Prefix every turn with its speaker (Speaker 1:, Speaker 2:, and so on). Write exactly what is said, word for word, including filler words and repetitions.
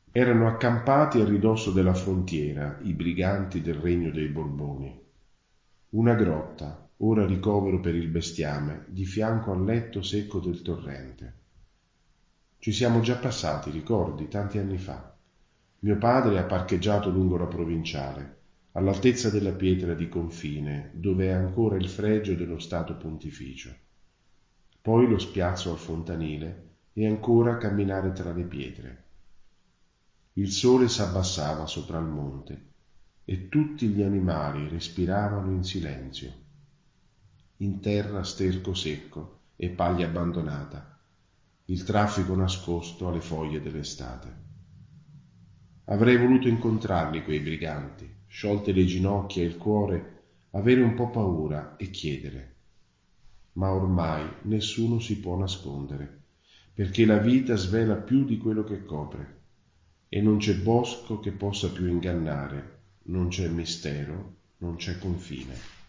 Speaker 1: Erano accampati a ridosso della frontiera i briganti del regno dei Borboni. Una grotta, ora ricovero per il bestiame, di fianco al letto secco del torrente. Ci siamo già passati, ricordi, tanti anni fa. Mio padre ha parcheggiato lungo la provinciale, all'altezza della pietra di confine, dove è ancora il fregio dello Stato Pontificio. Poi lo spiazzo al fontanile e ancora camminare tra le pietre. Il sole s'abbassava sopra il monte e tutti gli animali respiravano in silenzio. In terra sterco secco e paglia abbandonata, il traffico nascosto alle foglie dell'estate. Avrei voluto incontrarli quei briganti, sciolte le ginocchia e il cuore, avere un po' paura e chiedere. Ma ormai nessuno si può nascondere, perché la vita svela più di quello che copre, e non c'è bosco che possa più ingannare, non c'è mistero, non c'è confine.